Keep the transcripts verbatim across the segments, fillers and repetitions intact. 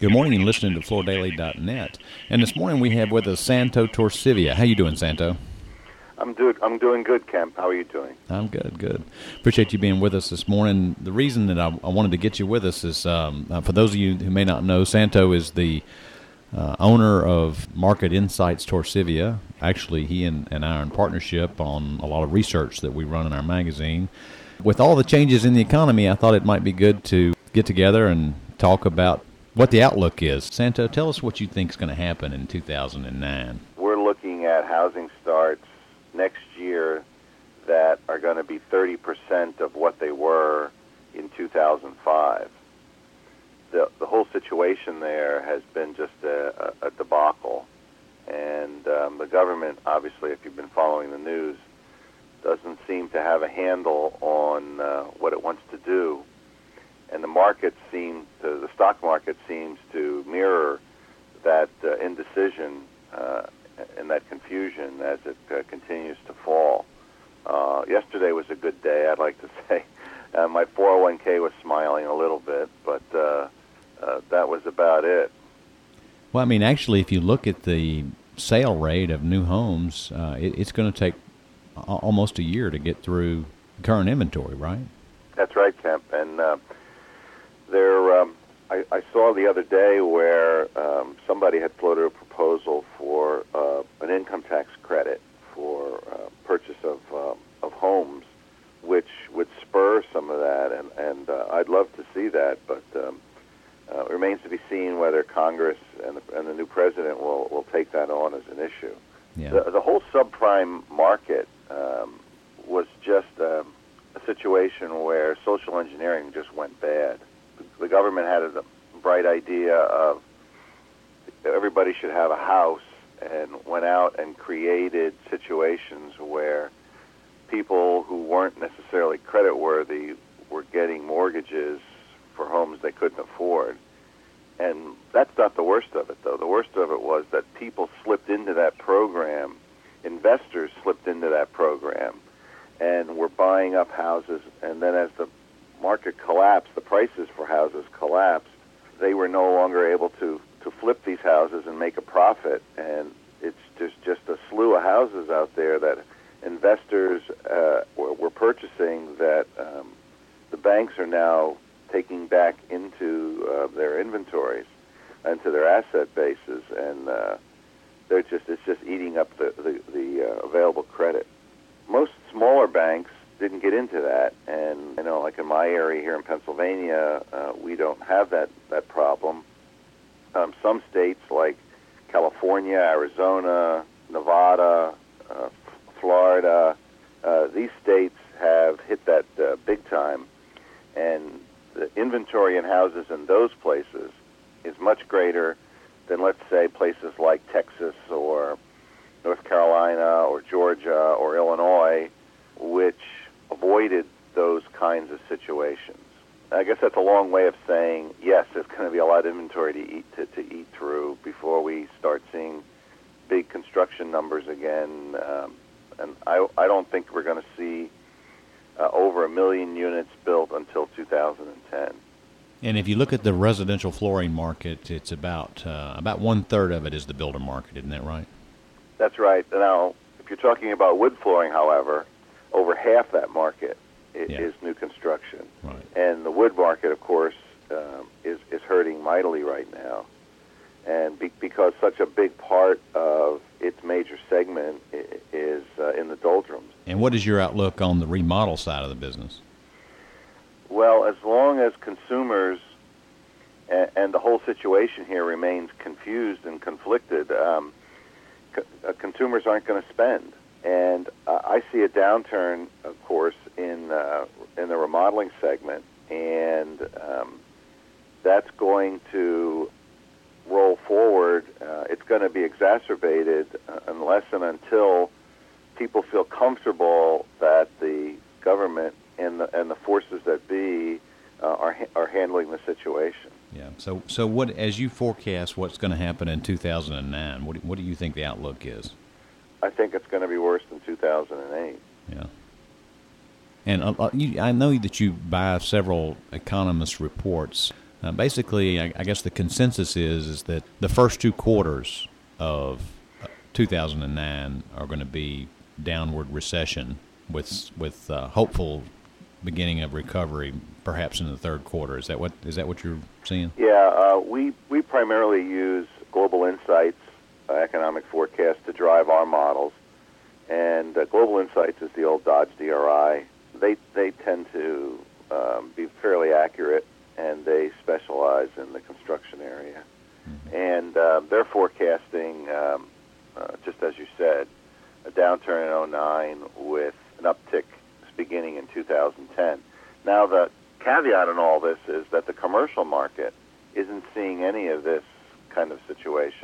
Good morning, and listening to Florida Daily dot net. And this morning we have with us Santo Torcivia. How you doing, Santo? I'm doing. I'm doing good, Kemp. How are you doing? I'm good, good. Appreciate you being with us this morning. The reason that I, I wanted to get you with us is, um, uh, for those of you who may not know, Santo is the uh, owner of Market Insights Torcivia. Actually, he and, and I are in partnership on a lot of research that we run in our magazine. With all the changes in the economy, I thought it might be good to get together and talk about what the outlook is. Santo, tell us what you think is going to happen in two thousand nine. We're looking at housing starts next year that are going to be thirty percent of what they were in two thousand five. The, the whole situation there has been just a, a, a debacle. And um, the government, obviously, if you've been following the news, doesn't seem to have a handle on uh, what it wants to do. And the market seems to, the stock market seems to mirror that uh, indecision uh, and that confusion as it uh, continues to fall. Uh, yesterday was a good day, I'd like to say. Uh, my four oh one k was smiling a little bit, but uh, uh, that was about it. Well, I mean, actually, if you look at the sale rate of new homes, uh, it, it's going to take a- almost a year to get through current inventory, right? That's right, Kemp. And uh, there, um, I, I saw the other day where um, somebody had floated a proposal for uh, an income tax credit for uh, purchase of uh, of homes, which would spur some of that, and and uh, I'd love to see that, but um, uh, it remains to be seen whether Congress and the, and the new president will, will take that on as an issue. Yeah. The, the whole subprime market um, was just um, a situation where social engineering just went bad. The government had a bright idea of everybody should have a house, and went out and created situations where people who weren't necessarily creditworthy were getting mortgages for homes they couldn't afford. And that's not the worst of it, though. The worst of it was that people slipped into that program, investors slipped into that program, and were buying up houses, and then as the market collapsed, the prices for houses collapsed, they were no longer able to, to flip these houses and make a profit. And it's just, just a slew of houses out there that investors uh, were, were purchasing that um, the banks are now taking back into uh, their inventories, into their asset bases, and uh, they're just it's just eating up the, the, the uh, available credit. Most smaller banks didn't get into that, and you know, like in my area here in Pennsylvania, uh, we don't have that that problem. Um, some states like California, Arizona, Nevada, uh, Florida, uh, these states have hit that uh, big time, and the inventory in houses in those places is much greater than, let's say, places like Texas or North Carolina or Georgia or Illinois, which avoided those kinds of situations. I guess that's a long way of saying, yes, there's going to be a lot of inventory to eat to, to eat through before we start seeing big construction numbers again. Um, and I, I don't think we're going to see uh, over a million units built until two thousand ten. And if you look at the residential flooring market, it's about uh, about one third of it is the builder market, isn't that right? That's right. Now, if you're talking about wood flooring, however, over half that market is, yeah. is new construction. Right. And the wood market, of course, um, is, is hurting mightily right now. And be, because such a big part of its major segment is uh, in the doldrums. And what is your outlook on the remodel side of the business? Well, as long as consumers and, and the whole situation here remains confused and conflicted, um, co- uh, consumers aren't going to spend. And uh, I see a downturn, of course, in uh, in the remodeling segment, and um, that's going to roll forward. Uh, it's going to be exacerbated uh, unless and until people feel comfortable that the government and the and the forces that be uh, are ha- are handling the situation. Yeah. So, so what as you forecast what's going to happen in two thousand nine? What what do you think the outlook is? I think it's going to be worse than two thousand eight. Yeah. And uh, you, I know that you buy several economist reports. Uh, basically, I, I guess the consensus is is that the first two quarters of two thousand nine are going to be downward recession with with uh, hopeful beginning of recovery, perhaps in the third quarter. Is that what is that what you're seeing? Yeah, uh, we we primarily use Global Insights uh, economic forecast to drive our models, and uh, Global Insights is the old Dodge D R I. They they tend to um, be fairly accurate, and they specialize in the construction area, mm-hmm. and uh, they're forecasting, um, uh, just as you said, a downturn in oh nine with an uptick beginning in two thousand ten. Now, the caveat in all this is that the commercial market isn't seeing any of this kind of situation.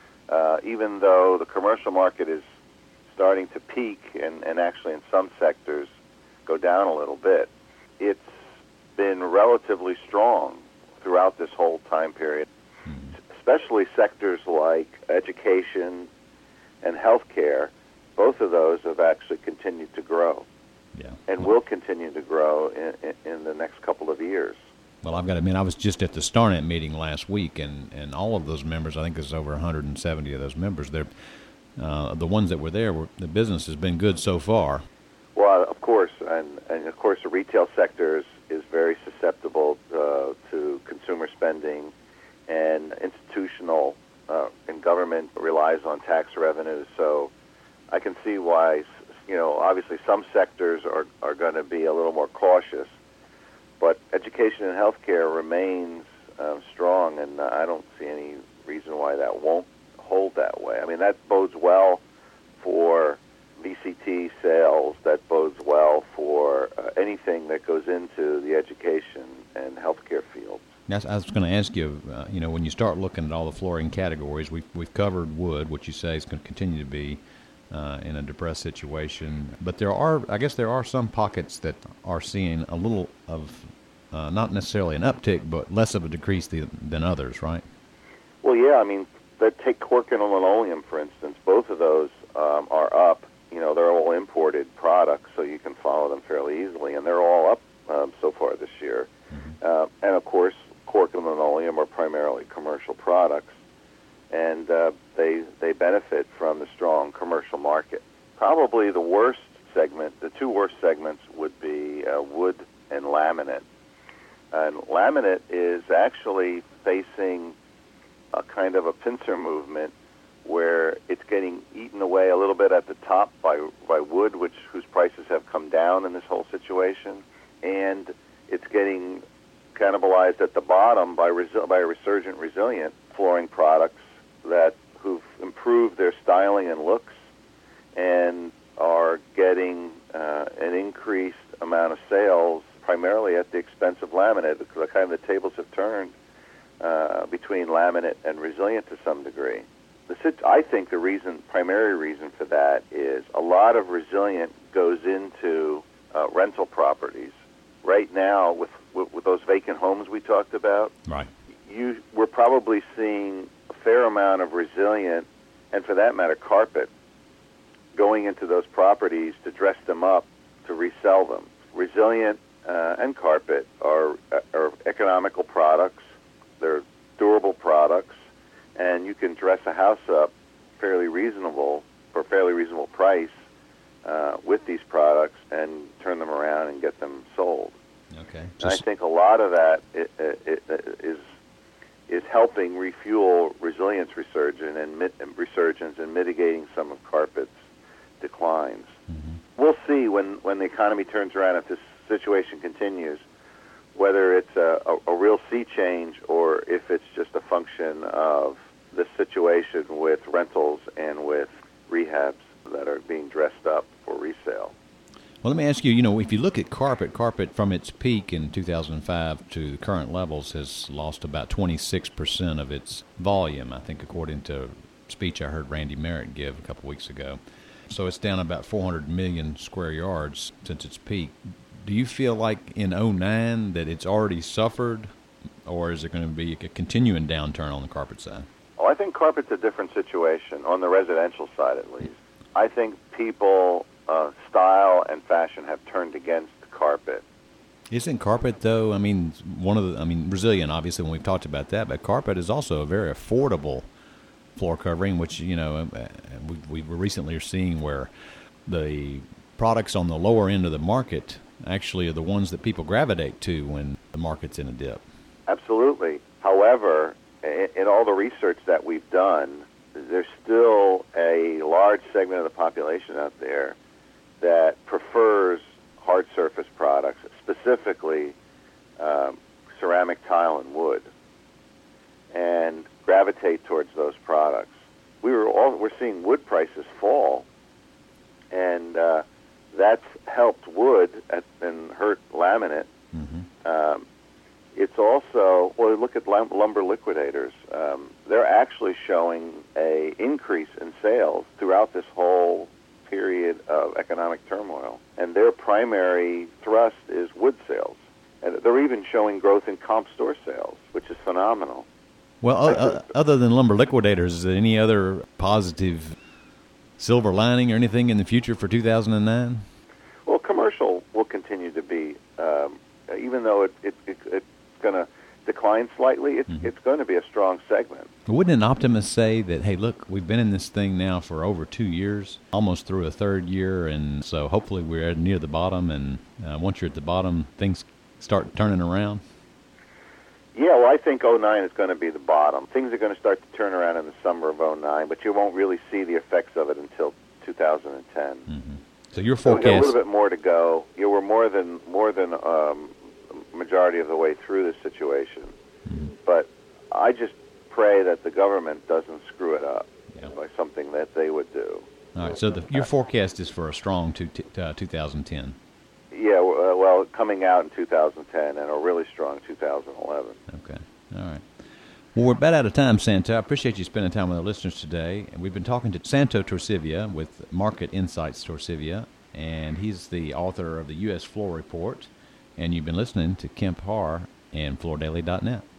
Uh, even though the commercial market is starting to peak and, and actually in some sectors go down a little bit, it's been relatively strong throughout this whole time period, mm-hmm. especially sectors like education and healthcare. Both of those have actually continued to grow. Yeah. And will continue to grow in, in, in the next couple of years. Well, I've got to admit, I was just at the StarNet meeting last week, and, and all of those members, I think there's over one hundred seventy of those members, they're, uh, the ones that were there, were, the business has been good so far. Well, of course, and, and of course the retail sector is, is very susceptible uh, to consumer spending, and institutional uh, and government relies on tax revenues, so I can see why. You know, obviously some sectors are, are going to be a little more cautious, but education and healthcare remains uh, strong, and uh, I don't see any reason why that won't hold that way. I mean, that bodes well for V C T sales, that bodes well for uh, anything that goes into the education and healthcare fields. Yes, I was going to ask you, uh, you know, when you start looking at all the flooring categories, we've, we've covered wood, which you say is going to continue to be Uh, in a depressed situation. But there are, I guess there are some pockets that are seeing a little of, uh, not necessarily an uptick, but less of a decrease the, than others, right? Well, yeah, I mean, that take cork and linoleum, for instance. Both of those um, are up. You know, they're all imported products, so you can follow them fairly easily, and they're all up um, so far this year. Mm-hmm. Uh, and, of course, cork and linoleum are primarily commercial products, and uh, they they benefit from the strong commercial market. Probably the worst segment, the two worst segments would be uh, wood and laminate. And laminate is actually facing a kind of a pincer movement where it's getting eaten away a little bit at the top by by wood, which whose prices have come down in this whole situation, and it's getting cannibalized at the bottom by resi- by resurgent resilient flooring products that who've improved their styling and looks and are getting uh, an increased amount of sales primarily at the expense of laminate, because the kind of the tables have turned uh, between laminate and resilient to some degree. The, I think the reason, primary reason for that is a lot of resilient goes into uh, rental properties. Right now, with, with with those vacant homes we talked about, right, you we're probably seeing a fair amount of resilient, and for that matter, carpet, going into those properties to dress them up, to resell them. Resilient uh, and carpet are are economical products. They're durable products, and you can dress a house up fairly reasonable for a fairly reasonable price uh, with these products and turn them around and get them sold. Okay. And I think a lot of that it, it, it is is helping refuel resilience resurgence and, mit, and resurgence and mitigating some of carpet's declines. Mm-hmm. We'll see when, when the economy turns around, if this situation continues, whether it's a, a, a real sea change or if it's just a function of the situation with rentals and with rehabs that are being dressed up for resale. Well, let me ask you, you know, if you look at carpet, carpet from its peak in two thousand five to the current levels has lost about twenty-six percent of its volume, I think, according to a speech I heard Randy Merritt give a couple weeks ago. So it's down about four hundred million square yards since its peak. Do you feel like in oh nine that it's already suffered, or is it going to be a continuing downturn on the carpet side? Oh, I think carpet's a different situation, on the residential side at least. I think people, uh, style and fashion have turned against carpet. Isn't carpet, though, I mean, one of the, I mean, Brazilian, obviously, when we've talked about that, but carpet is also a very affordable floor covering, which, you know, we, we recently are seeing where the products on the lower end of the market actually are the ones that people gravitate to when the market's in a dip. Absolutely. However, in, in all the research that we've done, there's still a large segment of the population out there that prefers hard surface products, specifically um, ceramic tile and wood, and gravitate towards those products. We were all we're seeing wood prices fall, and uh, that's helped wood at, and hurt laminate. Mm-hmm. Um, it's also well, look at lumber liquidators. Um, they're actually showing a increase in sales throughout this whole period of economic turmoil, and their primary thrust is wood sales. And they're even showing growth in comp store sales, which is phenomenal. Well, uh, other than lumber liquidators, is there any other positive silver lining or anything in the future for two thousand nine? Well, commercial will continue to be, um, even though it, it, it, it's going to decline slightly, it's, mm-hmm. it's going to be a strong segment. Wouldn't an optimist say that, hey, look, we've been in this thing now for over two years, almost through a third year, and so hopefully we're near the bottom, and uh, once you're at the bottom, things start turning around? Yeah, well, I think oh nine is going to be the bottom. Things are going to start to turn around in the summer of oh nine, but you won't really see the effects of it until two thousand ten. Mm-hmm. So your So forecast... we've got a little bit more to go. You were more than, more than um, majority of the way through this situation. Mm-hmm. But I just pray that the government doesn't screw it up yeah. by something that they would do. All right, so the, your forecast is for a strong two, uh, two thousand ten. Yeah, uh, well, coming out in two thousand ten and a really strong two thousand eleven. Okay, all right. Well, we're about out of time, Santo. I appreciate you spending time with our listeners today. And we've been talking to Santo Torcivia with Market Insights Torcivia, and he's the author of the U S Floor Report. And you've been listening to Kemp Harr and Floor Daily dot net.